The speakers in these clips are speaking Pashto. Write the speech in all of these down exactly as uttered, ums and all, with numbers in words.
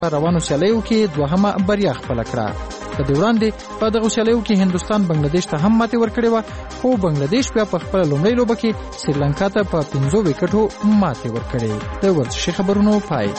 روانو سیالیو کې دوهمه بریا خپله کړه. په دې وړاندې په دغه سیالیو کې هندوستان بنگلاديش ته هم ماتې ورکړې وه، خو بنگلاديش بیا په خپله لومړۍ لوبه کې سریلانکا ته په پنځو وکټو ماتې ورکړې. د ورزشي خبرونو پای.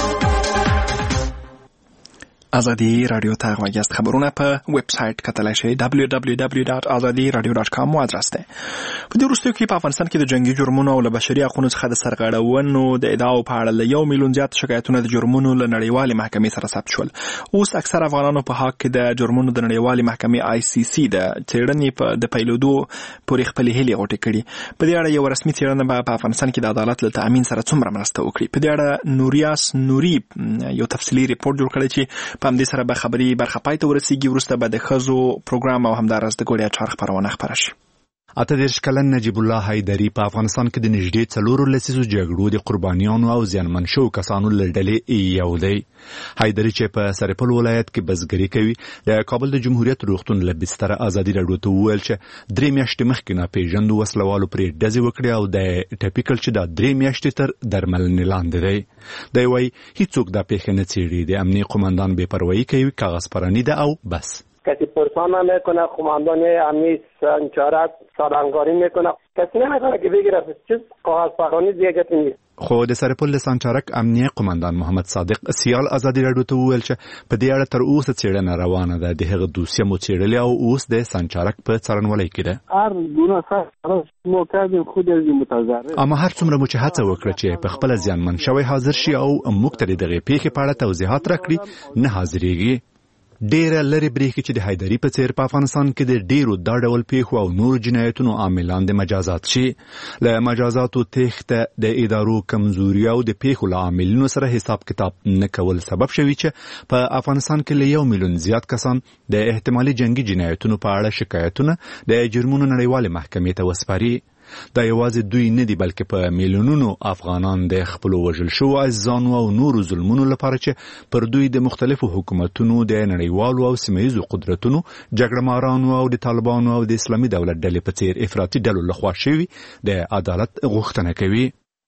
آزادی رادیو ته غوږ یاست. خبرونه په ویب سایټ کتلای شئ دبلیو دبلیو دبلیو ډاټ آزادی رادیو ډاټ کام مو ادرس دی. په دې وروستیو کې په افغانستان کې د جنگي جرمونو او له بشري حقوقو څخه د سرغړونو د ادعاو په اړه له یو میلیون زیات شکایتونه د جرمونو له نړیوالې محکمې سره ثبت شول. اوس اکثر افغانانو په حق کې د جرمونو د نړیوالې محکمې آی سی سی د څېړنې په د پیلودو پورې خپلې هیلې غوټې کړي. په دې اړه یو رسمي څېړنه به په افغانستان کې د عدالت له تأمین سره څومره مرسته وکړي. په دې اړه نوریاس نوري یو تفصیلي ریپورت جوړ کړی چې په همدې سره به خبرې برخه پای ته ورسیږي. وروسته به د ښځو پروګرام او همداراز د ګوړیا چار خپرونه خپره شي. اته دېرش کلن نجیب الله حیدري په افغانستان کې د نږدې څلورو لسیزو جګړو د قربانیانو او زیانمن شوو کسانو له ډلې یو دی. حیدري چې په سرپل ولایت کې بزګري کوي، د کابل د جمهوریت روغتون له بستر ازادي راډیو ته وویل چې درې میاشتې مخکې ناپېژاندو وسلوالو پرې ډزې وکړې او د ټیپیکل چې دا درې میاشتې تر درملنې لاندې دی. دی وایي هیڅوک دا پیښه نه څېړي، د امنیه قماندان بې پروایي کوي، کاغذ پرانی ده او بس. کسی پرسان نمیکنه، قماندان امنی سنچارک سالنگاری میکنه، کسی نمیکنه که بگیره چیز کاغذ پرانی دیگه نیست. خو د سرپل سانچارک امنیه قماندان محمد صادق سیال ازادي راډیو ته وویل چې په دې اړه تر اوسه څېړنه روانه ده. د هغه دوسیه مو څېړلې او اوس د سانچارک په څارنوالۍ کې ده. هر ګونه سره مو کاږي خو د متضرر اما هر څومره مو چې هڅه وکړه چې په خپل ځانمن شوی حاضر شي او موږ ته دغه پیښې په اړه توضیحات راکړي، نه حاضرېږي. ډېره لرې برېښي چې د حیدري په څېر په افغانستان کې د ډېرو دا ډول پیښو او نورو جنایتونو عاملان د مجازات شي. له مجازاتو تېښته د ادارو کمزوري او د پیښو له عاملینو سره حساب کتاب نه کول سبب شوي چې په افغانستان کې له یو میلیون زیات کسان د احتمالي جنگي جنایتونو په اړه شکایتونه د جرمونو نړیوالې محکمې ته وسپاري. دا یوازې دوی نه دي بلکې په میلیونونو افغانان د خپلو وژل شوو عزیزانو او نورو ظلمونو لپاره چې پر دوی د مختلفو حکومتونو د نړیوالو او سیمه ییزو قدرتونو جګړه مارانو او د طالبانو او د اسلامي دولت ډلې په څېر افراطي ډلو لخوا شوي د عدالت غوښتنه کوي.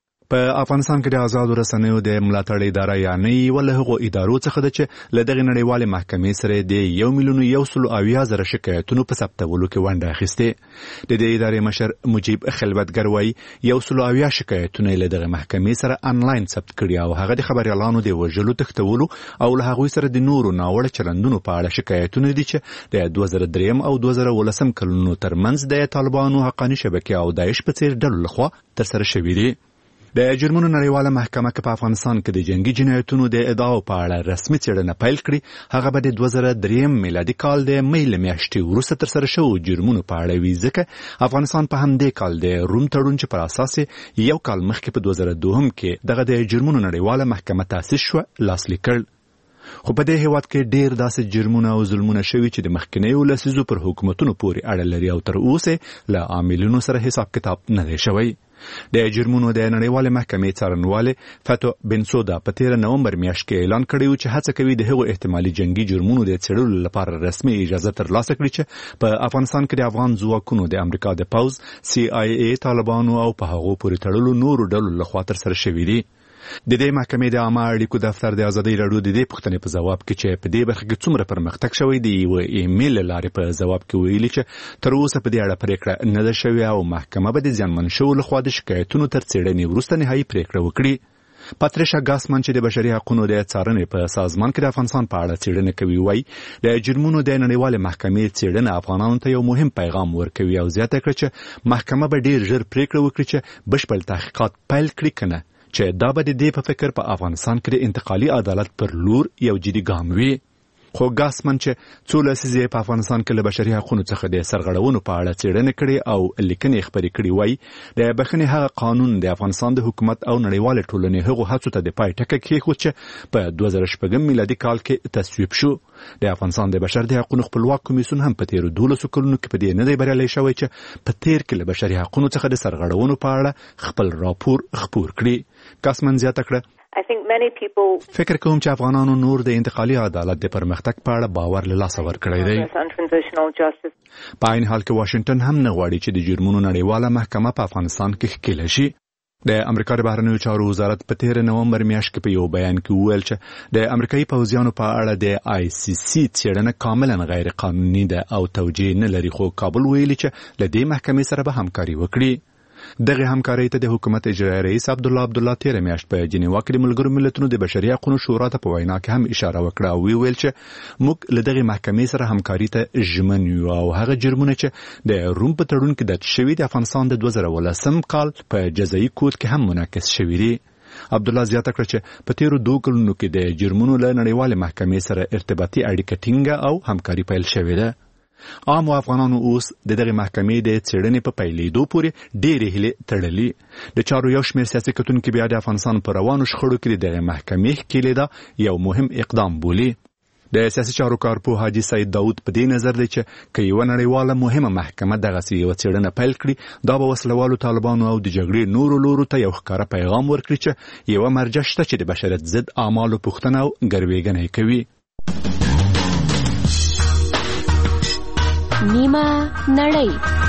په افغانستان کې د آزادو رسنیو د ملاتړ اداره یا نه یې له هغو ادارو څخه ده چې له دغې نړیوالې محکمې سره د یو میلیون یو سلو اویا زره شکایتونو په ثبتولو کې ونډه اخیستې. د دې ادارې مشر مجیب خلوتګر وایي یو سلو اویا شکایتونه له دغه محکمې سره انلاین ثبت کړي او هغه د خبریالانو د وژلو، تښتولو او له هغوی سره د نورو ناوړه چلندونو په اړه شکایتونه دي چې د دوه زره دریم او دوه زره ولسم کلونو ترمنځ د طالبانو حقاني شبکې او داعش په څېر ډلو لخوا ترسره شوي دي. د جرمونو نړیواله محکمه که په افغانستان کې د جنگي جنایتونو د ادعاو په اړه رسمي څېړنه پیل کړي، هغه به د دوه زره دریم میلادي کال د می له میاشتې وروسته ترسره شوو جرمونو په اړه وي، ځکه افغانستان په همدې کال د روم تړون چې پر اساس یو کال مخکې په دوه زره دوهم کې دغه د جرمونو نړیواله محکمه تاسیس شوه لاسلیک کړ. خو په دې هیواد کې ډېر داسې جرمونه او ظلمونه شوي چې د مخکینیو لسیزو پر حکومتونو پورې اړه لري او تر اوسه له عاملینو سره حساب کتاب نه دی شوی. د جرمونو د نړیوالې محکمې څارنوالې فتو بنسودا په تیره نومبر میاشت کې اعلان کړی و چې هڅه کوي د هغو احتمالي جنگي جرمونو د څېړلو لپاره رسمي اجازه ترلاسه کړي چې په افغانستان کې د افغان ځواکونو د امریکا د پوځ، سی آی ای، طالبانو او په هغو پورې تړلو نورو ډلو لخوا ترسره شوي دي. د دې محکمې د عامه اړیکو دفتر د ازادۍ راډیو د دې پوښتنې په ځواب کې چې په دې برخه کې څومره پرمختګ شوی دی یوه ایمیل له لارې په ځواب کې ویلي چې تر اوسه په دې اړه پرېکړه نه ده شوې او محکمه به د زیانمن شوو لخوا د شکایتونو تر څېړنې وروسته نهایي پرېکړه وکړي. پاتریشا ګاسمن چې د بشري حقوقو د څارنې په سازمان کې د افغانستان په اړه څېړنه کوي وایي د جرمونو د نړیوالې محکمې څېړنه افغانانو ته یو مهم پیغام ورکوي او زیاته کړه چې محکمه به ډېر ژر پرېکړه وکړي چې بشپړ تحقیقات پیل کړي که نه، چې دا به د دې په فکر په افغانستان کې د انتقالي عدالت پر لور یو جدي ګام وي. خو ګاسمن چې څو لسیزې په افغانستان کې له بشري حقوقو څخه د سرغړونو په اړه څېړنه کړې او لیکنې خپرې کړې وایي د بخښنې هغه قانون د افغانستان د حکومت او نړیوالې ټولنې هغو هڅو ته د پای ټکی کېښود چې په دوه زره شپږم میلادي کال کې تصویب شو. د افغانستان د بشر د حقوقو خپلواک کمیسیون هم په تیرو دولسو کلونو کې په دې نه دی بریالی شوی چې په تیر کې له بشري حقوقو څخه د سرغړونو په اړه خپل راپور خپور کړي. ګاسمن زیاته کړه فکر کوم چې افغانانو نور د انتقالي عدالت د پرمختګ په اړه باور له لاسه ورکړی دی. په عین حال کې واشنګټن هم نه غواړي چې د جرمونو نړیواله محکمه په افغانستان کې ښکېله شي. د امریکا د بهرنیو چارو وزارت په تیر نومبر میاشت کې په یو بیان کې وویل چې د امریکایي پوځیانو په اړه د آی سی سی څېړنه کاملا غیر قانوني ده او توجیه نه لري، خو کابل ویلي چې له دې محکمې سره به همکاري وکړي. دغه همکارۍ ته د حکومت اجرایي رئیس عبدالله عبدالله تیر میاشت په جنیوا کې د ملګرو ملتونو د بشري حقوقو شورا ته په وینا کې هم اشاره وکړه او ویل چې موږ له دغه محکمې سره همکاري ته ژمن یو او هغه جرمونه چې د روم په تړون کې د شوي د افغانستان د دوه زره ولسم کال په جزایي کود کې هم منعکس شوي دي. عبدالله زیاته کړه چې په تیرو دوه کلونو کې د جرمونو له نړیوالې محکمې سره ارتباطي اړیکه ټینګه او همکاري پیل شوې ده. عام افغانانو اوس د دغه محکمې د څېړنې په پیلېدو پورې ډېرې هیلې تړلي. د چارو یو شمېر سیاسي کتونکي بیا د افغانستان په روانو شخړو کې د دغه محکمې ښکېلېدا یو مهم اقدام بولي. د سیاسي چارو کارپوه حاجي سید داود په دې نظر دی چې که یوه نړیواله مهمه محکمه دغسې یوه څېړنه پیل کړي، دا به وسلوالو طالبانو او د جګړې نورو لورو ته یو ښکاره پیغام ورکړي چې یوه مرجع شته چې د بشریت ضد اعمالو پوښتنه او ګروېږنه یې کوي. نیمه نړۍ.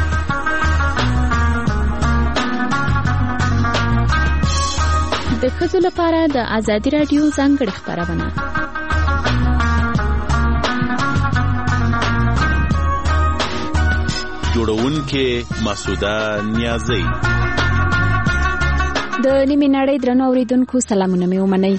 د ښځو لپاره د ازادي راډیو ځانګړې خپرونه. جوړونکې مسعوده نیازی. د نیمه نړۍ درنو اوریدونکو سلامونه مې ومنئ.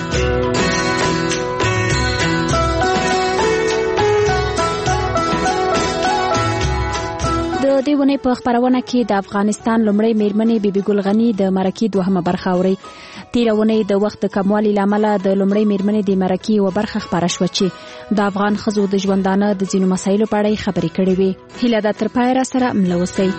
د دې ونې په خپرونه کې د افغانستان لومړۍ میرمنې بیبي ګل غني د مرکې دوهمه برخه اوري. تېره ونې د وخت د کموالي له امله د لومړۍ میرمنې د مرکې یوه برخه خپره شوه چې د افغان ښځو د ژوندانه د ځینو مسایلو په اړه یې خبرې کړې وې. هیله ده تر پایه راسره مله اوسئ.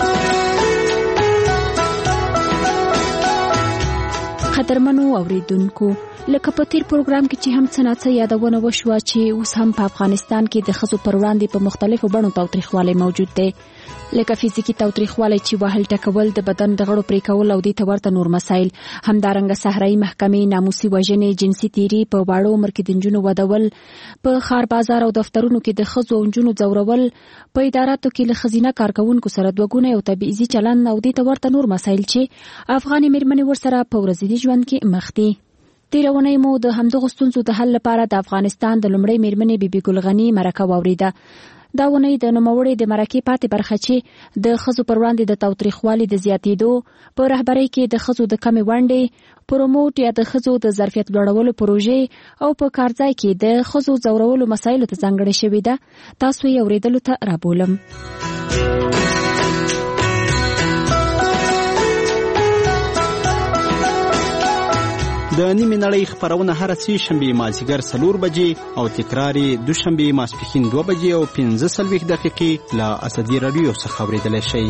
قدرمنو اوریدونکو، لکه په تیر پروګرام کې چې هم څه ناڅه یادونه وشوه چې اوس هم په افغانستان کې د ښځو پر وړاندې په مختلفو بڼو تاوتریخوالی موجود دی، لکه فزیکي تاوتریخوالی چې وهل ټکول، د بدن د غړو پرې کول او دې ته ورته نور مسایل. همدارنګه صحرایي محکمې، ناموسي وژنې، جنسي تیري، په واړو عمر کې د نجونو ودول، په ښار بازار او دفترونو کې د ښځو او نجونو ځورول، په اداراتو کې له ښځینه کارکوونکو سره دوه ګونی او تبعیضي چلند او دې ته ورته نور مسایل چې افغاني میرمنې ورسره په ورځني ژوند کې مخ دي. تېره اونۍ مو د همدغو ستونزو د حل لپاره د افغانستان د لومړۍ میرمنې بیبي ګل غني مرکه واورېده. دا اونۍ د نوموړې د مرکې پاتې برخه چې د ښځو پر وړاندې د تاوتریخوالي د زیاتېدو، په رهبرۍ کې د ښځو د کمې ونډې، پروموټ یا د ښځو د ظرفیت لوړولو پروژې او په کارځای کې د ښځو ځورولو مسایلو ته ځانګړې شوې ده. تاسو یې اورېدلو ته رابولم. د نیمې نړۍ خپرونه هره سې شنبې مازدیګر څلور بجې او تکرار یې دوشنبې ماسپښین دوه بجې او پنځه څلوېښت دقیقې له ازادي راډیو څخه اورېدلی شئ.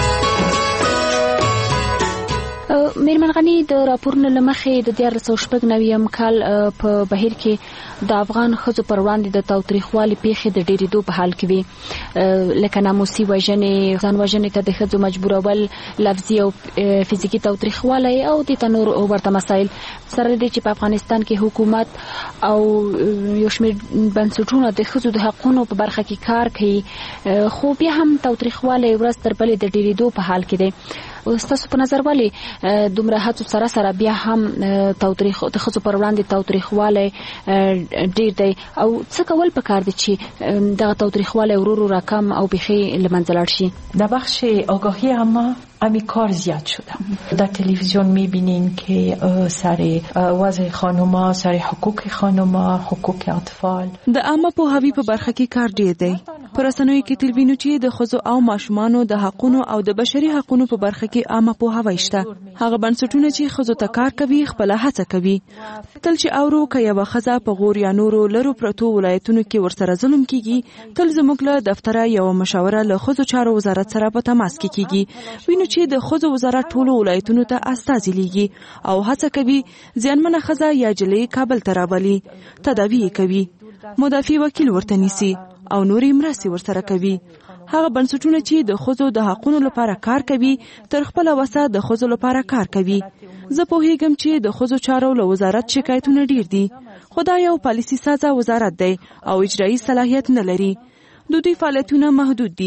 میرمن غني، د راپورونو له مخې د دیارلس سوه شپږ نویم کال په بهیر کې د افغان ښځو پر وړاندې د تاوتریخوالي پیښې د ډېرېدو په حال کې وي، لکه ناموسي وژنې، ځان وژنې ته د ښځو مجبورول، لفظي او فزیکي تاوتریخوالی او دې ته نور ورته مسایل. سره دې چې په افغانستان کې حکومت او یو شمېر بنسټونه د ښځو د حقونو په برخه کې کار کوي، خو بیا هم تاوتریخوالی ورځ تر بلې د ډېرېدو په حال کې دی. ستاسو په نظر ولې دومره هڅو سره سره بیا هم تاوتریخ د ښځو پر وړاندې تاوتریخوالی ډېر دی، او څه کول پکار دي چې دغه تاوتریخوالی ورو ورو راکم او بیخي له منځه لاړ شي؟ در بخش آگاهی عامه همین کار زیاد شده. در تلویزیون میبینین که سر وضع خانوما، سر حقوق خانوما، حقوق اطفال، د عامه پوهاوي په برخه کې کار ډیر دی. په رسنیو کې تل وینو چې د ښځو او ماشومانو د حقونو او د بشري حقونو په برخه کې عامه پوهاوی شته. هغه بنسټونه چې ښځو ته کار کوي خپل هڅه کوي. تل چې اورو که یوه ښځه په غور یا نورو لرو پرتو ولایتونو کې ورسره ظلم کیږي، تل زموږ له دفتره یوه مشاوره له ښځو چارو وزارت سره په تماس کې کیږي. وینو چې د ښځو وزارت ټولو ولایتونو ته استازي لیږي او هڅه کوي زیانمنه ښځه یا جلۍ کابل ته راولي، تداوی یې کوي، مدافع وکیل ورته نیسي او نورې مرستې ورسره کوي. هغه بنسټونه چې د ښځو د حقونو لپاره کار کوي تر خپله وسه د ښځو لپاره کار کوي. زه پوهیږم چې د ښځو چارو له وزارت شکایتونه ډیر دي، خو دا یو پالیسي سازه وزارت دی او اجرایي صلاحیت نه لري. د دوی فعالیتونه محدود دي.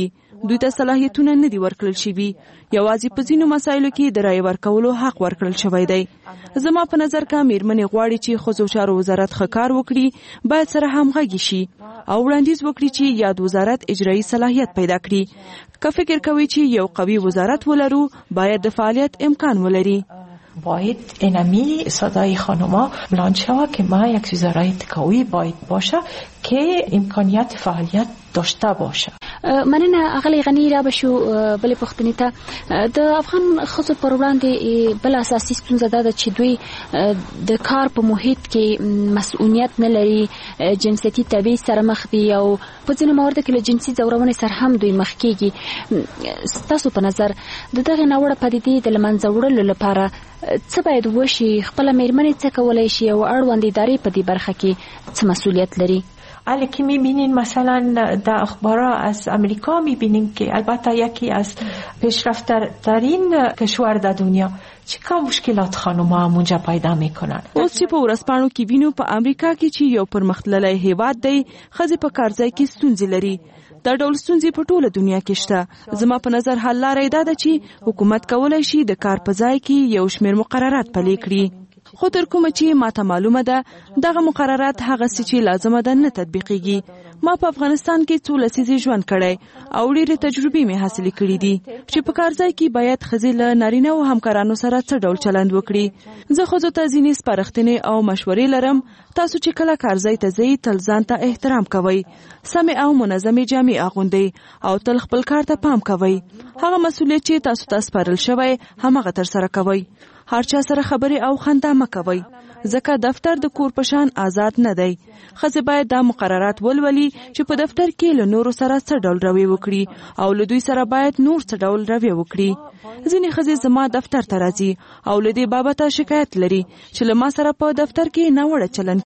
دوی ته صلاحیتونه نه دي ورکړل شوي. یوازې په ځینو مسایلو کې د رایې ورکولو حق ورکړل شوی دی. زما په نظر که میرمنې غواړي چې ښځو چارو وزارت ښه کار وکړي، باید سره همغږي شي او وړاندیز وکړي چې یاد وزارت اجرایي صلاحیت پیدا کړي. که فکر کوي چې یو قوي وزارت ولرو، باید د فعالیت امکان ولري. باید اینمی صدای خانوما بلند شود که ما یک وزارت قوی باید باشه که امکانیت فعالیت داشته باشه. مننه اغلی غنی را بشو بلې پوښتنې ته. د افغان ښځو پر وړاندې بل اساسي ستونزه دا ده چې دوی د کار په محیط کې مسؤلیت نه لري، جنسیتي تبعیض سره مخ دي او په ځینو مواردو کې له جنسي ځورونې سره هم دوی مخ کېږي. ستاسو په نظر د دغې ناوړه پدیدې د له منځه وړلو لپاره څه باید وشي؟ خپله میرمنې څه کولی شي او اړوند ادارې په دې برخه کې څه مسؤلیت لري؟ علی که میبینین مثلا در اخبارها از امریکا میبینین که البته یکی از پیشرفته ترین کشور در دنیا چقدر مشکلات خانوما اونجا پیدا میکنن. اوس چې په ورځپاڼو کې وینو په امریکا کې چې یو پرمختللی هیواد دی، ښځې په کارځای کې ستونزې لري. دا ډول ستونزې په ټوله دنیا کې شته. زما په نظر حل لاره دا ده چې حکومت کولی شي د کار په ځای کې یو شمېر مقررات پلي کړي. خو تر کومه چې ماته معلومه ده دغه مقررات هغسې چې لازمه ده نه تطبیقیږي. ما په افغانستان کې څو لسیزې ژوند کړی او ډېرې تجربې مې حاصلې کړي دي چې په کارځای کې باید ښځې له نارینه او همکارانو سره څه ډول چلند وکړي. زه ښځو ته ځینې سپارښتنې او مشورې لرم. تاسو چې کله کارځای ته ځئ، تل ځان ته احترام کوئ، سمې او منظمې جامې اغوندئ او تل خپل کار ته پام کوئ. هغه مسؤلیت چې تاسو ته سپارل شوی همغه ترسره کوئ. هر چا سره خبرې او خندا مه کوئ، ځکه دفتر د کور په شان آزاد نه دی. ښځې باید دا مقررات ولولي چې په دفتر کې له نورو سره څه ډول رویه وکړي او له دوی سره باید نور څه ډول رویه وکړي. ځینې ښځې زما دفتر ته راځي او له دې بابته شکایت لري چې له ما سره په دفتر کې ناوړه چلند